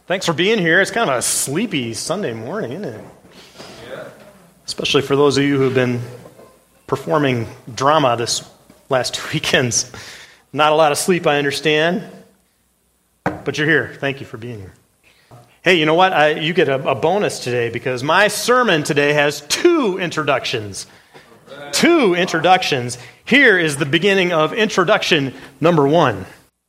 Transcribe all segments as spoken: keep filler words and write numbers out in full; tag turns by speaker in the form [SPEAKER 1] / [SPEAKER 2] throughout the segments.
[SPEAKER 1] Thanks for being here. It's kind of a sleepy Sunday morning, isn't it? Yeah. Especially for those of you who have been performing drama this last two weekends. Not a lot of sleep, I understand. But you're here. Thank you for being here. Hey, you know what? I, you get a, a bonus today because my sermon today has two introductions. Two introductions. Here is the beginning of introduction number one.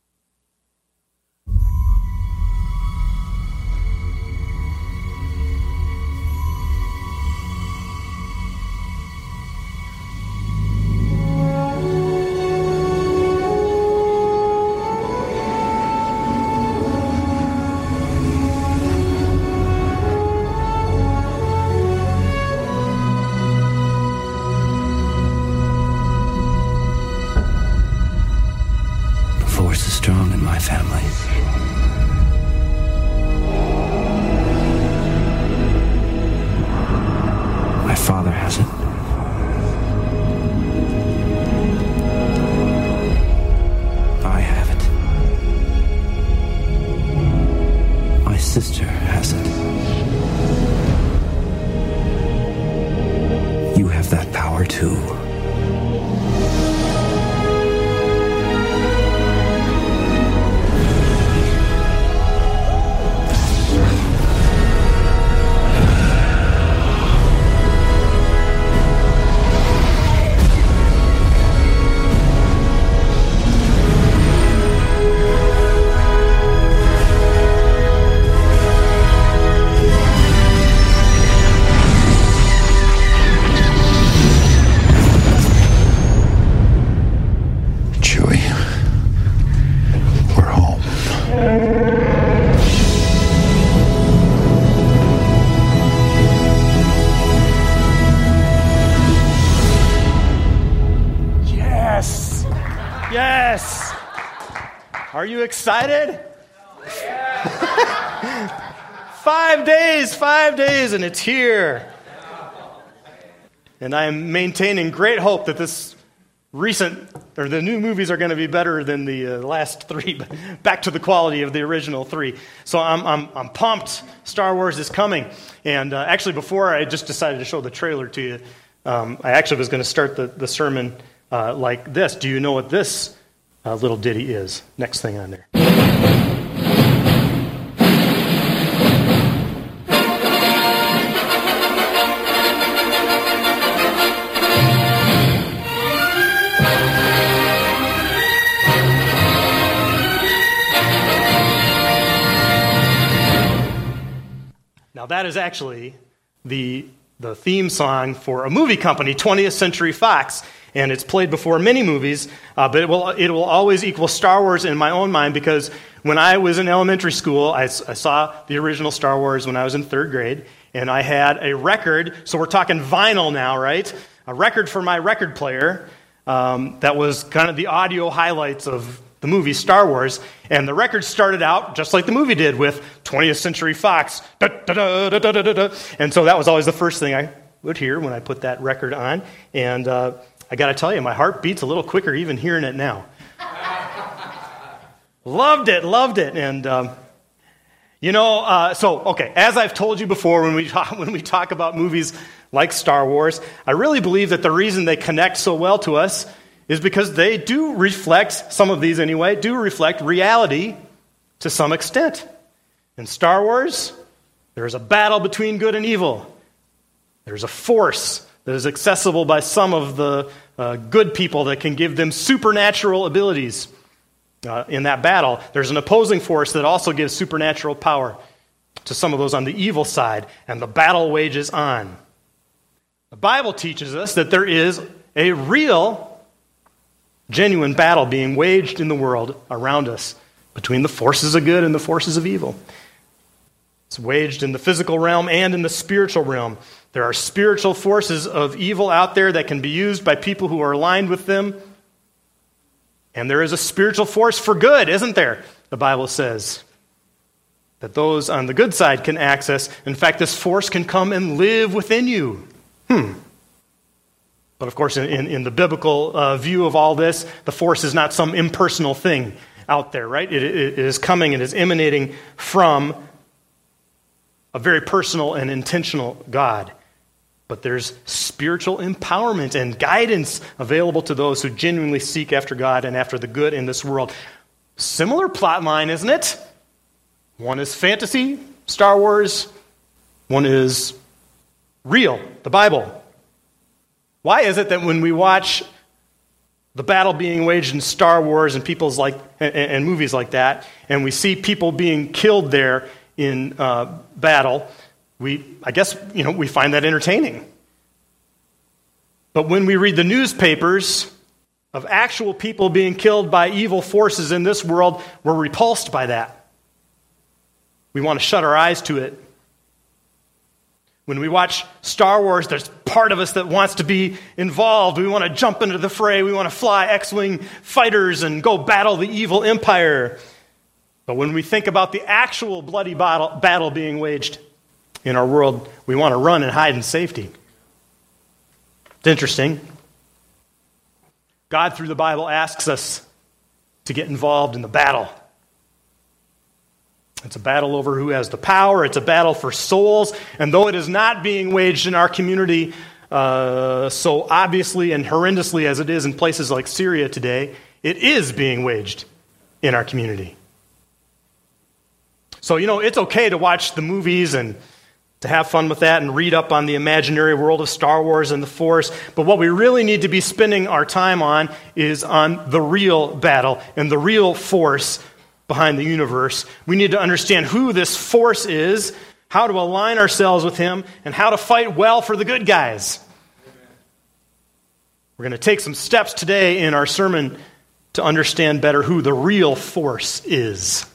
[SPEAKER 1] Are you excited? Five days, five days, and it's here. And I am maintaining great hope that this recent, or the new movies are going to be better than the uh, last three, back to the quality of the original three. So I'm I'm, I'm pumped. Star Wars is coming. And uh, actually, before I just decided to show the trailer to you, um, I actually was going to start the, the sermon uh, like this. Do you know what this Uh, little ditty is? Next thing on there. Now that is actually the the theme song for a movie company, twentieth Century Fox. And it's played before many movies, uh, but it will it will always equal Star Wars in my own mind because when I was in elementary school, I, I saw the original Star Wars when I was in third grade, and I had a record, so we're talking vinyl now, right? A record for my record player um, that was kind of the audio highlights of the movie Star Wars, and the record started out just like the movie did with twentieth Century Fox, da, da, da, da, da, da, da. And so that was always the first thing I would hear when I put that record on, and uh, I got to tell you, my heart beats a little quicker even hearing it now. Loved it, loved it. And, um, you know, uh, so, okay, as I've told you before when we, talk, when we talk about movies like Star Wars, I really believe that the reason they connect so well to us is because they do reflect, some of these anyway, do reflect reality to some extent. In Star Wars, there's a battle between good and evil. There's a force that is accessible by some of the uh, good people that can give them supernatural abilities uh, in that battle. There's an opposing force that also gives supernatural power to some of those on the evil side, and the battle wages on. The Bible teaches us that there is a real, genuine battle being waged in the world around us between the forces of good and the forces of evil. It's waged in the physical realm and in the spiritual realm. There are spiritual forces of evil out there that can be used by people who are aligned with them. And there is a spiritual force for good, isn't there? The Bible says that those on the good side can access. In fact, this force can come and live within you. Hmm. But of course, in, in, in the biblical uh, view of all this, the force is not some impersonal thing out there, right? It, it is coming and is emanating from a very personal and intentional God. But there's spiritual empowerment and guidance available to those who genuinely seek after God and after the good in this world. Similar plot line, isn't it? One is fantasy, Star Wars. One is real, the Bible. Why is it that when we watch the battle being waged in Star Wars and people's like and, and movies like that, and we see people being killed there in uh, battle, we, I guess, you know, we find that entertaining. But when we read the newspapers of actual people being killed by evil forces in this world, we're repulsed by that. We want to shut our eyes to it. When we watch Star Wars, there's part of us that wants to be involved. We want to jump into the fray. We want to fly X-Wing fighters and go battle the evil empire. But when we think about the actual bloody battle, battle being waged in our world, we want to run and hide in safety. It's interesting. God, through the Bible, asks us to get involved in the battle. It's a battle over who has the power. It's a battle for souls. And though it is not being waged in our community uh, so obviously and horrendously as it is in places like Syria today, it is being waged in our community. So, you know, it's okay to watch the movies and to have fun with that and read up on the imaginary world of Star Wars and the Force. But what we really need to be spending our time on is on the real battle and the real force behind the universe. We need to understand who this force is, how to align ourselves with him, and how to fight well for the good guys. Amen. We're going to take some steps today in our sermon to understand better who the real force is.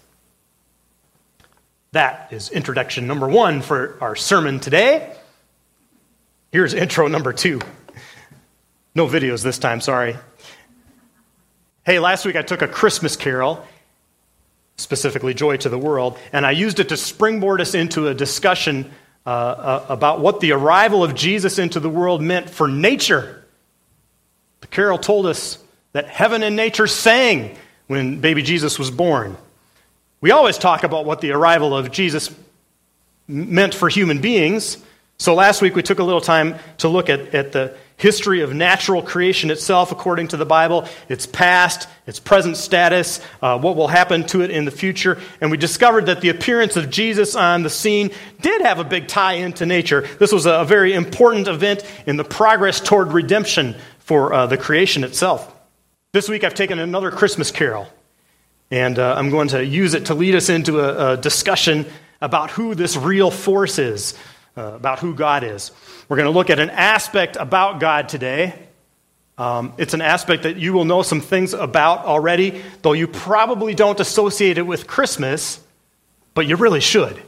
[SPEAKER 1] That is introduction number one for our sermon today. Here's intro number two. No videos this time, sorry. Hey, last week I took a Christmas carol, specifically Joy to the World, and I used it to springboard us into a discussion uh, uh, about what the arrival of Jesus into the world meant for nature. The carol told us that heaven and nature sang when baby Jesus was born. We always talk about what the arrival of Jesus meant for human beings. So last week we took a little time to look at, at the history of natural creation itself according to the Bible, its past, its present status, uh, what will happen to it in the future. And we discovered that the appearance of Jesus on the scene did have a big tie into nature. This was a very important event in the progress toward redemption for uh, the creation itself. This week I've taken another Christmas carol, and uh, I'm going to use it to lead us into a, a discussion about who this real force is, uh, about who God is. We're going to look at an aspect about God today. Um, it's an aspect that you will know some things about already, though you probably don't associate it with Christmas, but you really should.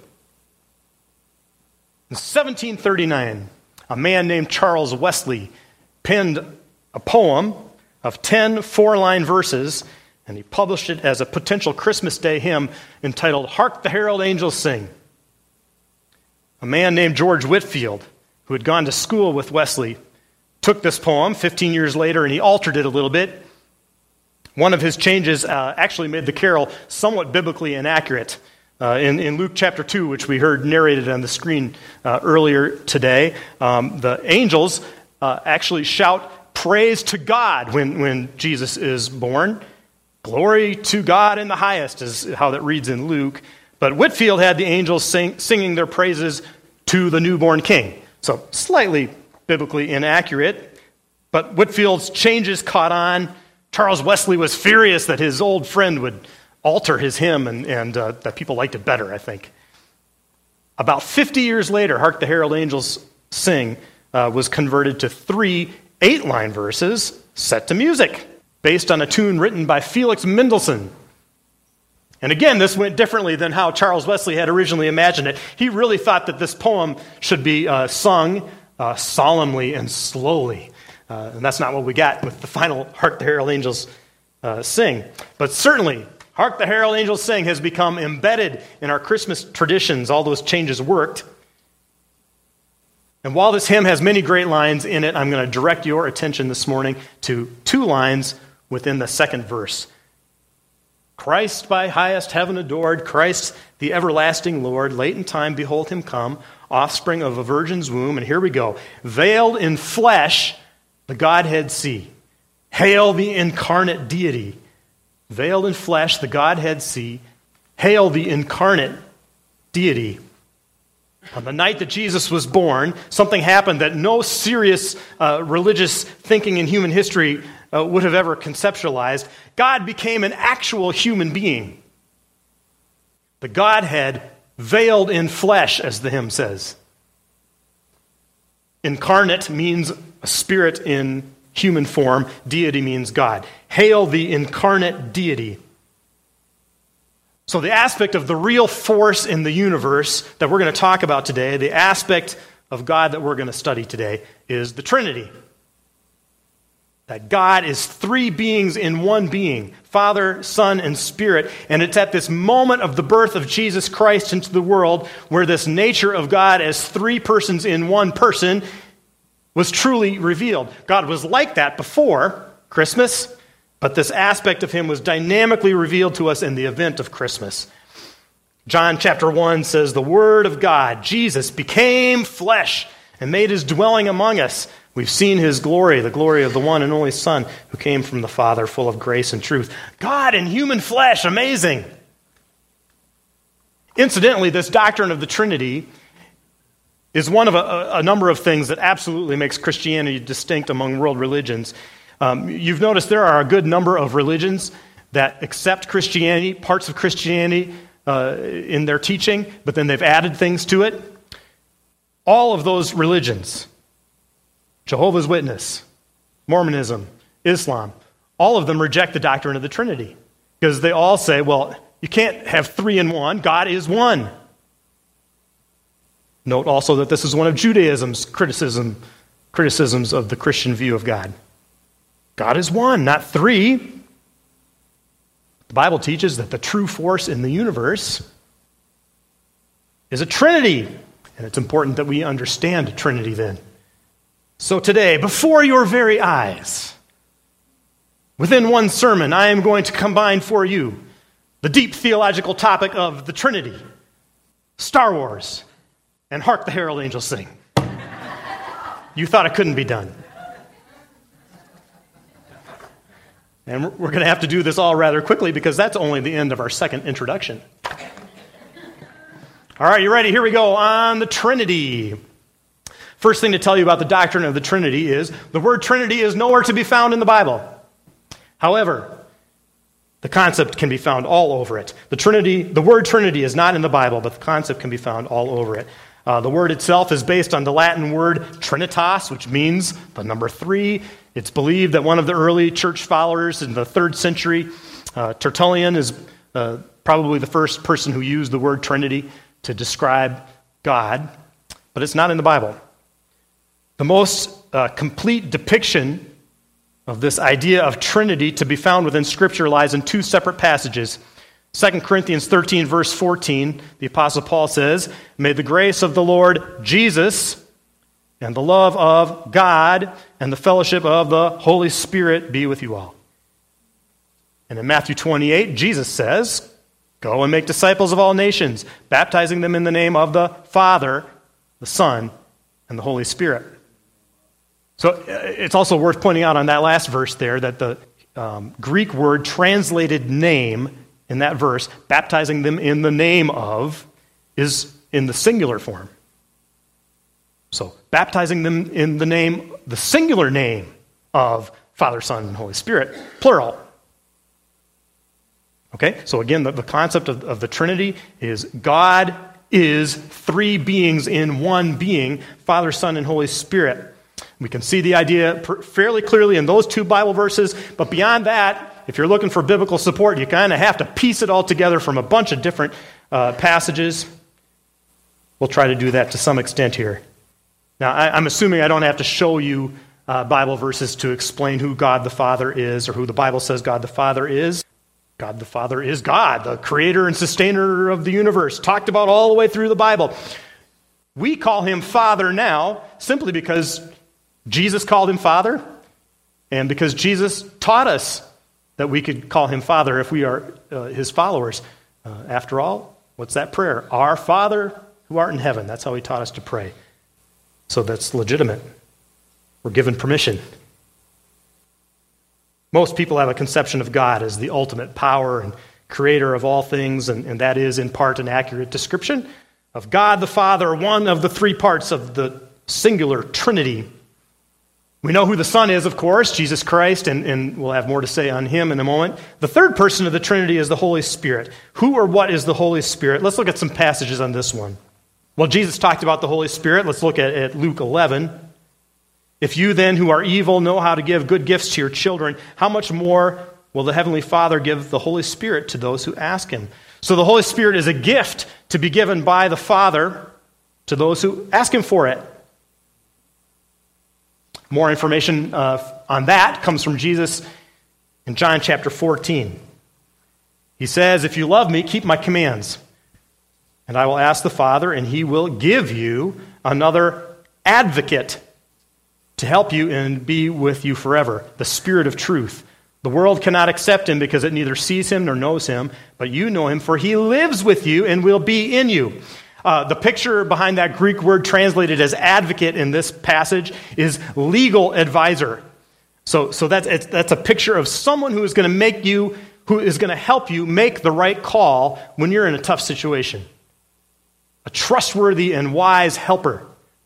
[SPEAKER 1] In seventeen thirty-nine, a man named Charles Wesley penned a poem of ten four-line verses, and he published it as a potential Christmas Day hymn entitled, "Hark the Herald Angels Sing." A man named George Whitefield, who had gone to school with Wesley, took this poem fifteen years later and he altered it a little bit. One of his changes uh, actually made the carol somewhat biblically inaccurate. Uh, in, in Luke chapter two, which we heard narrated on the screen uh, earlier today, um, the angels uh, actually shout praise to God when, when Jesus is born. Glory to God in the highest is how that reads in Luke. But Whitefield had the angels sing, singing their praises to the newborn king. So slightly biblically inaccurate, but Whitefield's changes caught on. Charles Wesley was furious that his old friend would alter his hymn and, and uh, that people liked it better, I think. About fifty years later, Hark the Herald Angels Sing uh, was converted to three eight-line verses set to music based on a tune written by Felix Mendelssohn. And again, this went differently than how Charles Wesley had originally imagined it. He really thought that this poem should be uh, sung uh, solemnly and slowly. Uh, and that's not what we got with the final Hark the Herald Angels uh, Sing. But certainly, Hark the Herald Angels Sing has become embedded in our Christmas traditions. All those changes worked. And while this hymn has many great lines in it, I'm going to direct your attention this morning to two lines within the second verse. Christ by highest heaven adored, Christ the everlasting Lord, late in time, behold him come, offspring of a virgin's womb. And here we go. Veiled in flesh, the Godhead see. Hail the incarnate deity. Veiled in flesh, the Godhead see. Hail the incarnate deity. On the night that Jesus was born, something happened that no serious uh, religious thinking in human history uh, would have ever conceptualized. God became an actual human being. The Godhead veiled in flesh, as the hymn says. Incarnate means a spirit in human form. Deity means God. Hail the incarnate deity. So the aspect of the real force in the universe that we're going to talk about today, the aspect of God that we're going to study today, is the Trinity. That God is three beings in one being, Father, Son, and Spirit. And it's at this moment of the birth of Jesus Christ into the world where this nature of God as three persons in one person was truly revealed. God was like that before Christmas, but this aspect of him was dynamically revealed to us in the event of Christmas. John chapter one says, the Word of God, Jesus, became flesh and made his dwelling among us. We've seen his glory, the glory of the one and only Son who came from the Father, full of grace and truth. God in human flesh, amazing. Incidentally, this doctrine of the Trinity is one of a, a number of things that absolutely makes Christianity distinct among world religions. Um, you've noticed there are a good number of religions that accept Christianity, parts of Christianity uh, in their teaching, but then they've added things to it. All of those religions, Jehovah's Witness, Mormonism, Islam, all of them reject the doctrine of the Trinity because they all say, well, you can't have three in one. God is one. Note also that this is one of Judaism's criticism, criticisms of the Christian view of God. God is one, not three. The Bible teaches that the true force in the universe is a Trinity. And it's important that we understand Trinity then. So today, before your very eyes, within one sermon, I am going to combine for you the deep theological topic of the Trinity, Star Wars, and Hark the Herald Angels Sing. You thought it couldn't be done. And we're going to have to do this all rather quickly because that's only the end of our second introduction. All right, you ready? Here we go on the Trinity. First thing to tell you about the doctrine of the Trinity is the word Trinity is nowhere to be found in the Bible. However, the concept can be found all over it. The Trinity, the word Trinity is not in the Bible, but the concept can be found all over it. Uh, the word itself is based on the Latin word trinitas, which means the number three. It's believed that one of the early church followers in the third century, uh, Tertullian, is uh, probably the first person who used the word Trinity to describe God, but it's not in the Bible. The most uh, complete depiction of this idea of Trinity to be found within Scripture lies in two separate passages. Second Corinthians thirteen, verse fourteen, the Apostle Paul says, "May the grace of the Lord Jesus and the love of God and the fellowship of the Holy Spirit be with you all." And in Matthew twenty-eight, Jesus says, "Go and make disciples of all nations, baptizing them in the name of the Father, the Son, and the Holy Spirit." So it's also worth pointing out on that last verse there that the um, Greek word translated name in that verse, baptizing them in the name of, is in the singular form. So baptizing them in the name, the singular name of Father, Son, and Holy Spirit, plural. Okay, so again, the, the concept of, of the Trinity is God is three beings in one being, Father, Son, and Holy Spirit. We can see the idea fairly clearly in those two Bible verses, but beyond that, if you're looking for biblical support, you kind of have to piece it all together from a bunch of different uh, passages. We'll try to do that to some extent here. Now, I, I'm assuming I don't have to show you uh, Bible verses to explain who God the Father is or who the Bible says God the Father is. God the Father is God, the creator and sustainer of the universe, talked about all the way through the Bible. We call him Father now simply because Jesus called him Father and because Jesus taught us that we could call him Father if we are uh, his followers. Uh, after all, what's that prayer? Our Father who art in heaven. That's how he taught us to pray. So that's legitimate. We're given permission. Most people have a conception of God as the ultimate power and creator of all things, and, and that is in part an accurate description of God the Father, one of the three parts of the singular Trinity. We know who the Son is, of course, Jesus Christ, and, and we'll have more to say on him in a moment. The third person of the Trinity is the Holy Spirit. Who or what is the Holy Spirit? Let's look at some passages on this one. Well, Jesus talked about the Holy Spirit. Let's look at, at Luke eleven. If you then who are evil know how to give good gifts to your children, how much more will the Heavenly Father give the Holy Spirit to those who ask him? So the Holy Spirit is a gift to be given by the Father to those who ask him for it. More information uh, on that comes from Jesus in John chapter fourteen. He says, if you love me, keep my commands. And I will ask the Father, and he will give you another advocate to help you and be with you forever, the Spirit of truth. The world cannot accept him because it neither sees him nor knows him, but you know him, for he lives with you and will be in you. Uh, the picture behind that Greek word translated as advocate in this passage is legal advisor. So, so that's, it's, that's a picture of someone who is going to make you, who is going to help you make the right call when you're in a tough situation. A trustworthy and wise helper.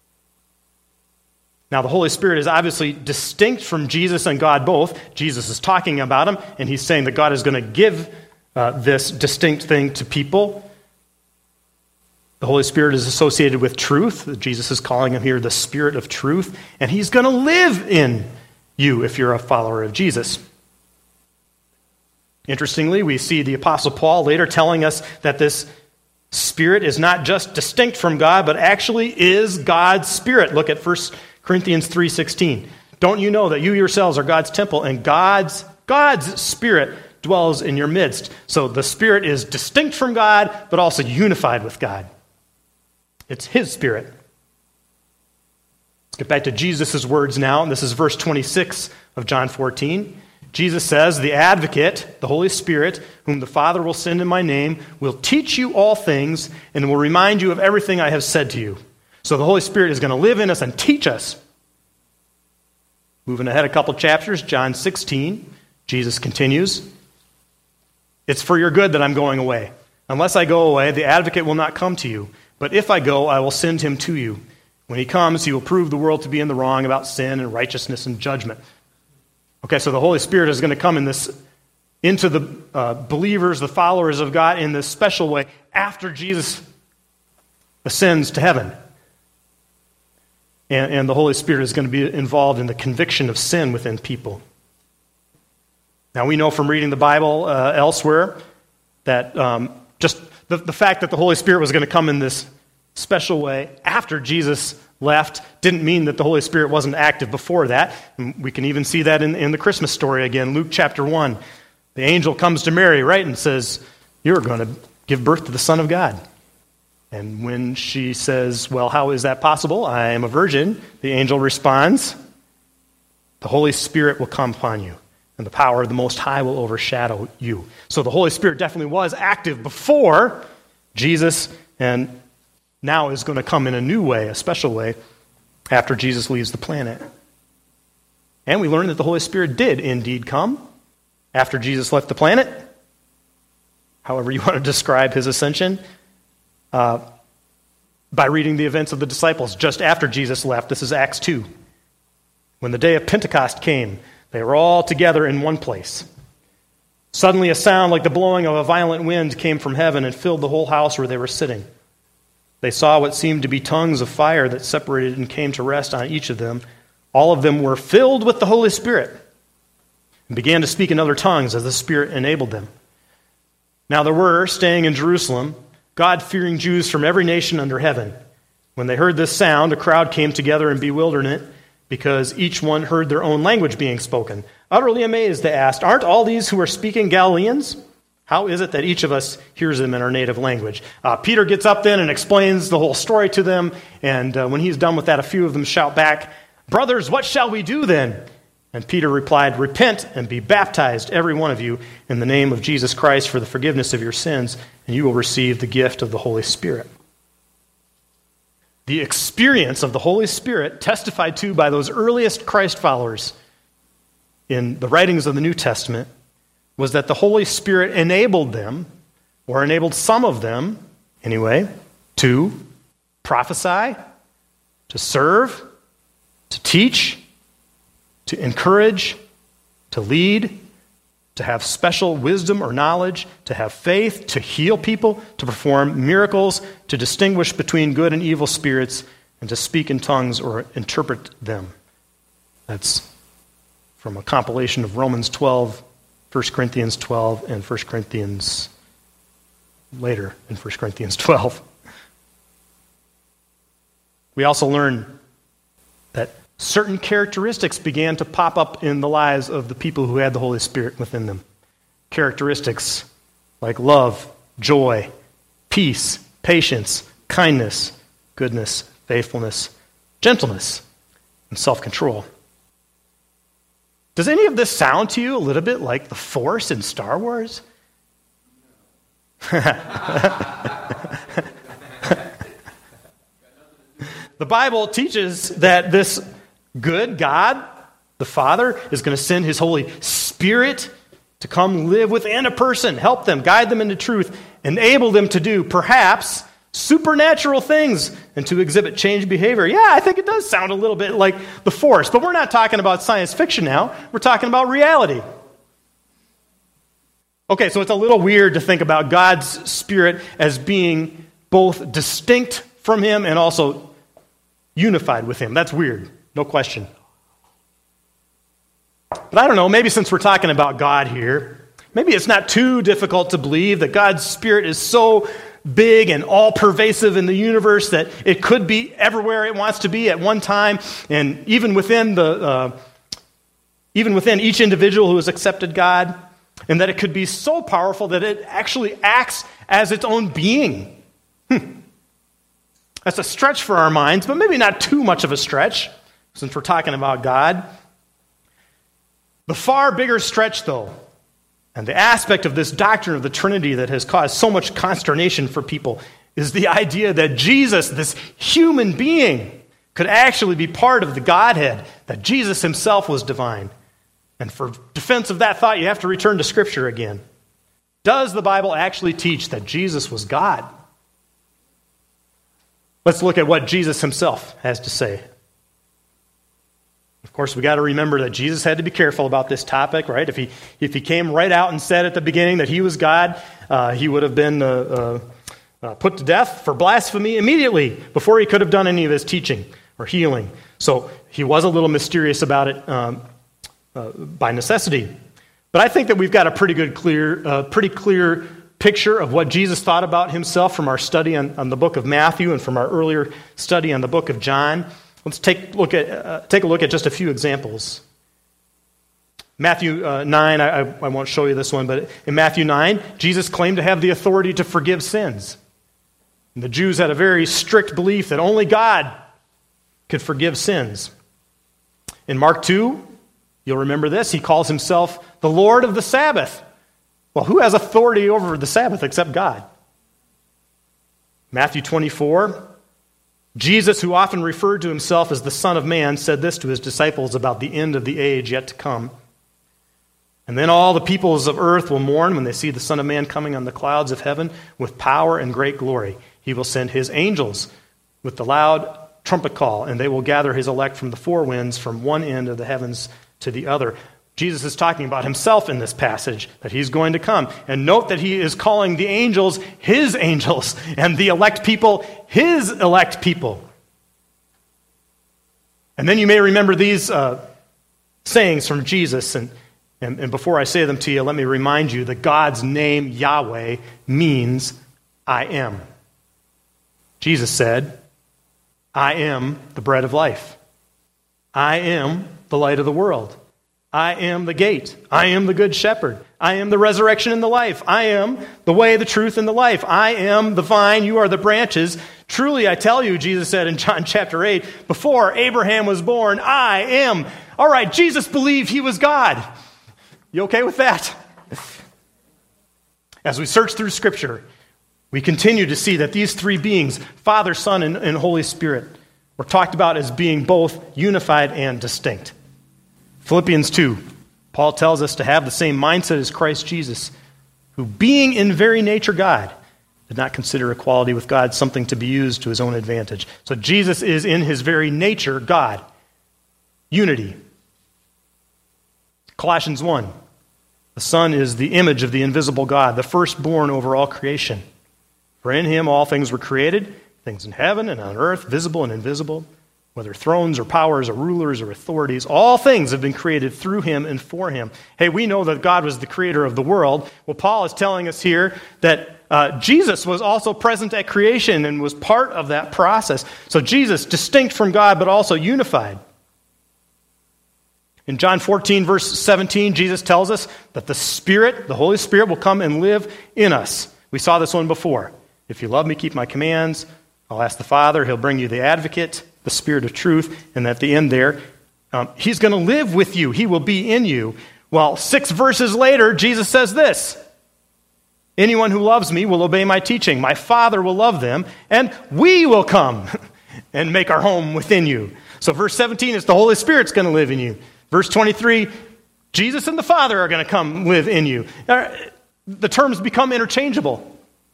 [SPEAKER 1] Now, the Holy Spirit is obviously distinct from Jesus and God both. Jesus is talking about him, and he's saying that God is going to give uh, this distinct thing to people. The Holy Spirit is associated with truth. Jesus is calling him here the Spirit of truth, and he's going to live in you if you're a follower of Jesus. Interestingly, we see the Apostle Paul later telling us that this Spirit is not just distinct from God, but actually is God's Spirit. Look at First Corinthians three sixteen. Don't you know that you yourselves are God's temple, and God's God's Spirit dwells in your midst? So the Spirit is distinct from God, but also unified with God. It's his Spirit. Let's get back to Jesus' words now. And this is verse twenty-six of John fourteen. Jesus says, the advocate, the Holy Spirit, whom the Father will send in my name, will teach you all things and will remind you of everything I have said to you. So the Holy Spirit is going to live in us and teach us. Moving ahead a couple chapters, John sixteen, Jesus continues, it's for your good that I'm going away. Unless I go away, the advocate will not come to you. But if I go, I will send him to you. When he comes, he will prove the world to be in the wrong about sin and righteousness and judgment. Okay, so the Holy Spirit is going to come in this into the uh, believers, the followers of God, in this special way after Jesus ascends to heaven. And, and the Holy Spirit is going to be involved in the conviction of sin within people. Now, we know from reading the Bible uh, elsewhere that um, just the, the fact that the Holy Spirit was going to come in this special way after Jesus left didn't mean that the Holy Spirit wasn't active before that. And we can even see that in, in the Christmas story again, Luke chapter one. The angel comes to Mary, right, and says, you're going to give birth to the Son of God. And when she says, well, how is that possible? I am a virgin. The angel responds, the Holy Spirit will come upon you, and the power of the Most High will overshadow you. So the Holy Spirit definitely was active before Jesus, and now is going to come in a new way, a special way, after Jesus leaves the planet. And we learn that the Holy Spirit did indeed come after Jesus left the planet, however you want to describe his ascension, uh, by reading the events of the disciples just after Jesus left. This is Acts two. When the day of Pentecost came, they were all together in one place. Suddenly a sound like the blowing of a violent wind came from heaven and filled the whole house where they were sitting. They saw what seemed to be tongues of fire that separated and came to rest on each of them. All of them were filled with the Holy Spirit and began to speak in other tongues as the Spirit enabled them. Now there were, staying in Jerusalem, God-fearing Jews from every nation under heaven. When they heard this sound, a crowd came together in bewilderment because each one heard their own language being spoken. Utterly amazed, they asked, aren't all these who are speaking Galileans? How is it that each of us hears them in our native language? Uh, Peter gets up then and explains the whole story to them, and uh, when he's done with that, a few of them shout back, brothers, what shall we do then? And Peter replied, "Repent and be baptized, every one of you, in the name of Jesus Christ for the forgiveness of your sins, and you will receive the gift of the Holy Spirit." The experience of the Holy Spirit testified to by those earliest Christ followers in the writings of the New Testament was that the Holy Spirit enabled them, or enabled some of them anyway, to prophesy, to serve, to teach, to encourage, to lead, to have special wisdom or knowledge, to have faith, to heal people, to perform miracles, to distinguish between good and evil spirits, and to speak in tongues or interpret them. That's from a compilation of Romans twelve, First Corinthians twelve, and First Corinthians later in First Corinthians twelve. We also learn that certain characteristics began to pop up in the lives of the people who had the Holy Spirit within them. Characteristics like love, joy, peace, patience, kindness, goodness, faithfulness, gentleness, and self-control. Does any of this sound to you a little bit like the Force in Star Wars? The Bible teaches that this good God, the Father, is going to send His Holy Spirit to come live within a person, help them, guide them into truth, enable them to do perhaps supernatural things and to exhibit changed behavior. Yeah, I think it does sound a little bit like the Force, but we're not talking about science fiction now. We're talking about reality. Okay, so it's a little weird to think about God's Spirit as being both distinct from Him and also unified with Him. That's weird, no question. But I don't know, maybe since we're talking about God here, maybe it's not too difficult to believe that God's Spirit is so big and all-pervasive in the universe that it could be everywhere it wants to be at one time, and even within the uh, even within each individual who has accepted God, and that it could be so powerful that it actually acts as its own being. Hmm. That's a stretch for our minds, but maybe not too much of a stretch, since we're talking about God. The far bigger stretch, though, and the aspect of this doctrine of the Trinity that has caused so much consternation for people, is the idea that Jesus, this human being, could actually be part of the Godhead, that Jesus himself was divine. And for defense of that thought, you have to return to Scripture again. Does the Bible actually teach that Jesus was God? Let's look at what Jesus himself has to say. Of course, we got to remember that Jesus had to be careful about this topic, right? If he if he came right out and said at the beginning that he was God, uh, he would have been uh, uh, uh, put to death for blasphemy immediately before he could have done any of his teaching or healing. So he was a little mysterious about it um, uh, by necessity. But I think that we've got a pretty good, clear, uh, pretty clear picture of what Jesus thought about himself from our study on, on the book of Matthew and from our earlier study on the book of John. Let's take a look at uh, take a look at just a few examples. Matthew uh, nine, I, I won't show you this one, but in Matthew nine, Jesus claimed to have the authority to forgive sins. And the Jews had a very strict belief that only God could forgive sins. In Mark two, you'll remember this, he calls himself the Lord of the Sabbath. Well, who has authority over the Sabbath except God? Matthew twenty-four, Jesus, who often referred to himself as the Son of Man, said this to his disciples about the end of the age yet to come. And then all the peoples of earth will mourn when they see the Son of Man coming on the clouds of heaven with power and great glory. He will send his angels with the loud trumpet call, and they will gather his elect from the four winds, from one end of the heavens to the other. Jesus is talking about himself in this passage, that he's going to come. And note that he is calling the angels his angels, and the elect people his elect people. And then you may remember these uh, sayings from Jesus, and, and, and before I say them to you, let me remind you that God's name, Yahweh, means I am. Jesus said, I am the bread of life. I am the light of the world. I am the gate. I am the good shepherd. I am the resurrection and the life. I am the way, the truth, and the life. I am the vine. You are the branches. Truly, I tell you, Jesus said in John chapter eight, before Abraham was born, I am. All right, Jesus believed he was God. You okay with that? As we search through Scripture, we continue to see that these three beings, Father, Son, and, and Holy Spirit, were talked about as being both unified and distinct. Philippians two, Paul tells us to have the same mindset as Christ Jesus, who being in very nature God, did not consider equality with God something to be used to his own advantage. So Jesus is in his very nature God. Unity. Colossians one, the Son is the image of the invisible God, the firstborn over all creation. For in him all things were created, things in heaven and on earth, visible and invisible, whether thrones or powers or rulers or authorities, all things have been created through him and for him. Hey, we know that God was the creator of the world. Well, Paul is telling us here that uh, Jesus was also present at creation and was part of that process. So Jesus, distinct from God, but also unified. In John fourteen, verse seventeen, Jesus tells us that the Spirit, the Holy Spirit, will come and live in us. We saw this one before. If you love me, keep my commands. I'll ask the Father. He'll bring you the advocate, the Spirit of truth. And at the end there, um, he's going to live with you. He will be in you. Well, six verses later, Jesus says this. Anyone who loves me will obey my teaching. My Father will love them, and we will come and make our home within you. So verse seventeen is the Holy Spirit's going to live in you. Verse twenty-three, Jesus and the Father are going to come live in you. The terms become interchangeable.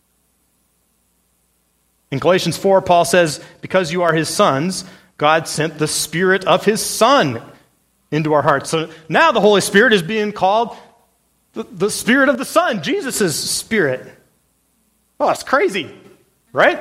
[SPEAKER 1] In Galatians four, Paul says, because you are his sons, God sent the Spirit of his Son into our hearts. So now the Holy Spirit is being called the, the Spirit of the Son, Jesus' Spirit. Oh, that's crazy, right?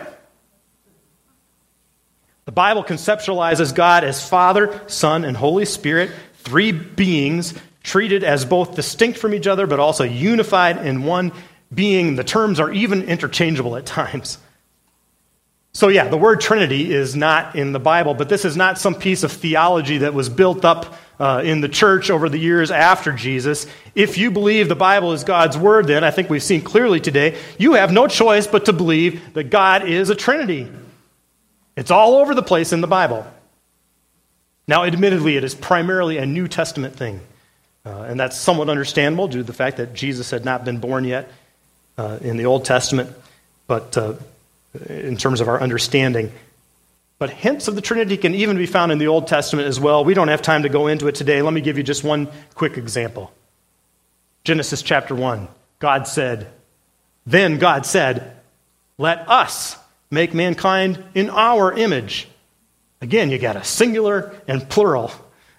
[SPEAKER 1] The Bible conceptualizes God as Father, Son, and Holy Spirit, three beings treated as both distinct from each other, but also unified in one being. The terms are even interchangeable at times. So yeah, the word Trinity is not in the Bible, but this is not some piece of theology that was built up uh, in the church over the years after Jesus. If you believe the Bible is God's word, then I think we've seen clearly today, you have no choice but to believe that God is a Trinity. It's all over the place in the Bible. Now, admittedly, it is primarily a New Testament thing, uh, and that's somewhat understandable due to the fact that Jesus had not been born yet uh, in the Old Testament, but uh, in terms of our understanding. But hints of the Trinity can even be found in the Old Testament as well. We don't have time to go into it today. Let me give you just one quick example. Genesis chapter one, God said, then God said, let us make mankind in our image. Again, you got a singular and plural,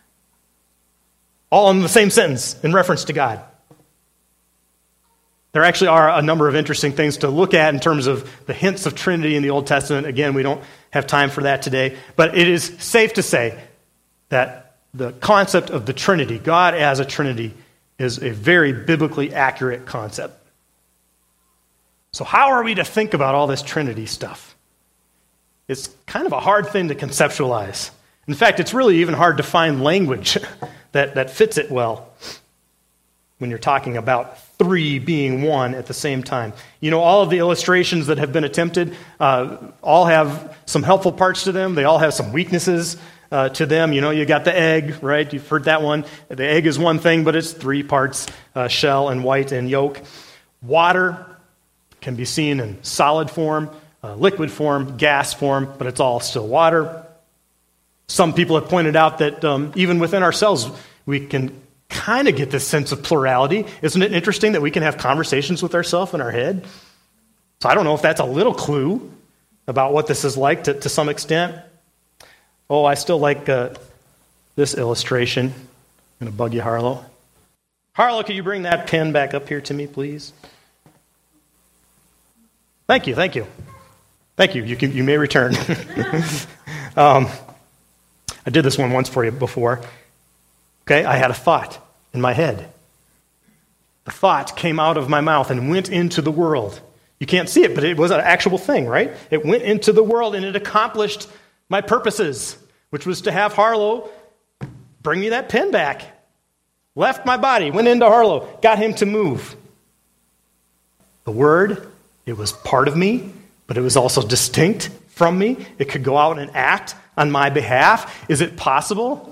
[SPEAKER 1] all in the same sentence in reference to God. There actually are a number of interesting things to look at in terms of the hints of Trinity in the Old Testament. Again, we don't have time for that today. But it is safe to say that the concept of the Trinity, God as a Trinity, is a very biblically accurate concept. So how are we to think about all this Trinity stuff? It's kind of a hard thing to conceptualize. In fact, it's really even hard to find language that, that fits it well when you're talking about three being one at the same time. You know, all of the illustrations that have been attempted uh, all have some helpful parts to them. They all have some weaknesses uh, to them. You know, you got the egg, right? You've heard that one. The egg is one thing, but it's three parts, uh, shell and white and yolk. Water can be seen in solid form, uh, liquid form, gas form, but it's all still water. Some people have pointed out that um, even within ourselves, we can kind of get this sense of plurality. Isn't it interesting that we can have conversations with ourselves in our head? So I don't know if that's a little clue about what this is like to, to some extent. Oh, I still like uh, this illustration. I'm going to bug you, Harlow. Harlow, can you bring that pen back up here to me, please? Thank you, thank you. Thank you. You can, you may return. um, I did this one once for you before. Okay, I had a thought in my head. The thought came out of my mouth and went into the world. You can't see it, but it was an actual thing, right? It went into the world and it accomplished my purposes, which was to have Harlow bring me that pen back. Left my body, went into Harlow, got him to move. The word, it was part of me, but it was also distinct from me. It could go out and act on my behalf. Is it possible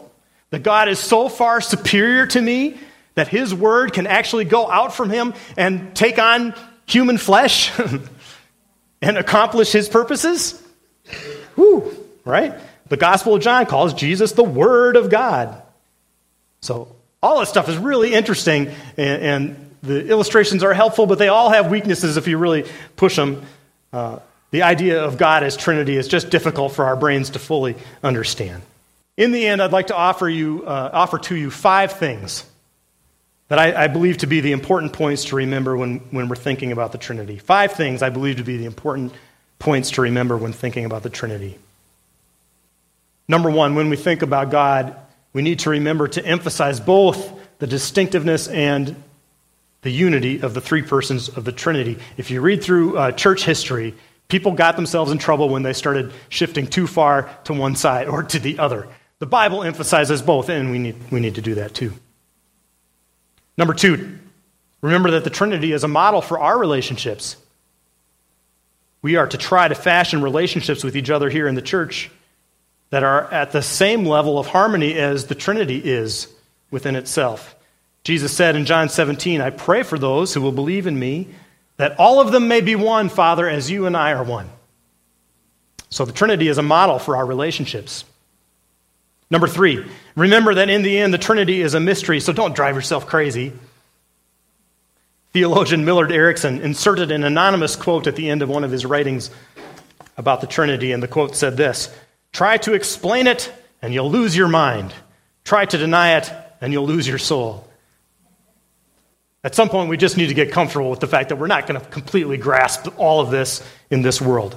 [SPEAKER 1] That God is so far superior to me that his word can actually go out from him and take on human flesh and accomplish his purposes? Whew, right? The Gospel of John calls Jesus the Word of God. So all this stuff is really interesting, and, and the illustrations are helpful, but they all have weaknesses if you really push them. Uh, the idea of God as Trinity is just difficult for our brains to fully understand. In the end, I'd like to offer you, uh, offer to you five things that I, I believe to be the important points to remember when, when we're thinking about the Trinity. Five things I believe to be the important points to remember when thinking about the Trinity. Number one, when we think about God, we need to remember to emphasize both the distinctiveness and the unity of the three persons of the Trinity. If you read through uh, church history, people got themselves in trouble when they started shifting too far to one side or to the other. The Bible emphasizes both, and we need, we need to do that too. Number two, remember that the Trinity is a model for our relationships. We are to try to fashion relationships with each other here in the church that are at the same level of harmony as the Trinity is within itself. Jesus said in John seventeen, I pray for those who will believe in me, that all of them may be one, Father, as you and I are one. So the Trinity is a model for our relationships. Number three, remember that in the end, the Trinity is a mystery, so don't drive yourself crazy. Theologian Millard Erickson inserted an anonymous quote at the end of one of his writings about the Trinity, and the quote said this, try to explain it, and you'll lose your mind. Try to deny it, and you'll lose your soul. At some point, we just need to get comfortable with the fact that we're not going to completely grasp all of this in this world.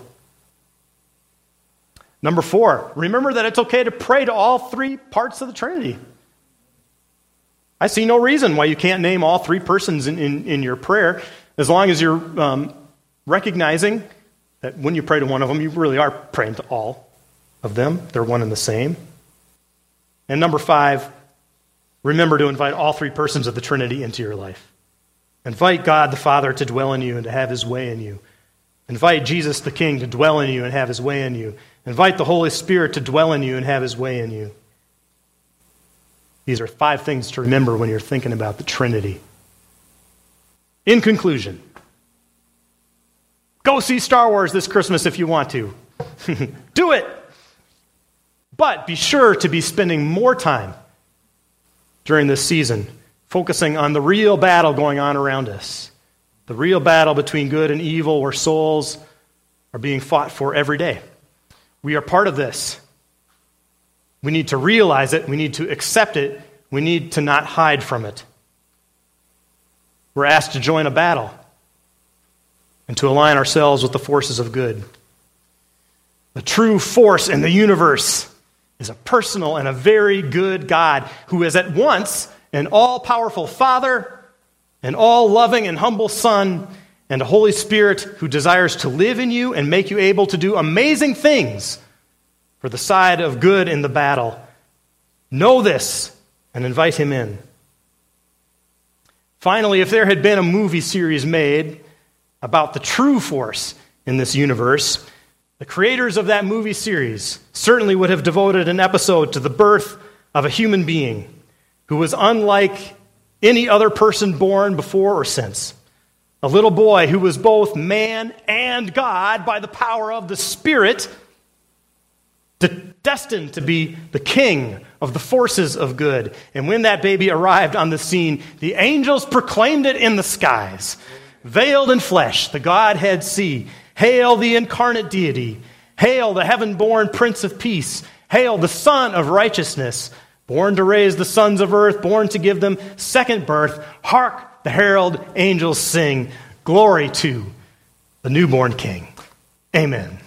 [SPEAKER 1] Number four, remember that it's okay to pray to all three parts of the Trinity. I see no reason why you can't name all three persons in, in, in your prayer, as long as you're um, recognizing that when you pray to one of them, you really are praying to all of them. They're one and the same. And number five, remember to invite all three persons of the Trinity into your life. Invite God the Father to dwell in you and to have his way in you. Invite Jesus the King to dwell in you and have his way in you. Invite the Holy Spirit to dwell in you and have his way in you. These are five things to remember when you're thinking about the Trinity. In conclusion, go see Star Wars this Christmas if you want to. Do it! But be sure to be spending more time during this season focusing on the real battle going on around us. The real battle between good and evil, where souls are being fought for every day. We are part of this. We need to realize it. We need to accept it. We need to not hide from it. We're asked to join a battle and to align ourselves with the forces of good. The true force in the universe is a personal and a very good God who is at once an all-powerful Father, an all-loving and humble Son, and a Holy Spirit who desires to live in you and make you able to do amazing things for the side of good in the battle. Know this and invite him in. Finally, if there had been a movie series made about the true force in this universe, the creators of that movie series certainly would have devoted an episode to the birth of a human being who was unlike any other person born before or since. A little boy who was both man and God by the power of the Spirit, destined to be the king of the forces of good. And when that baby arrived on the scene, the angels proclaimed it in the skies. Veiled in flesh, the Godhead see. Hail the incarnate deity. Hail the heaven-born Prince of Peace. Hail the Son of Righteousness. Born to raise the sons of earth, born to give them second birth. Hark, the herald angels sing. Glory to the newborn King. Amen.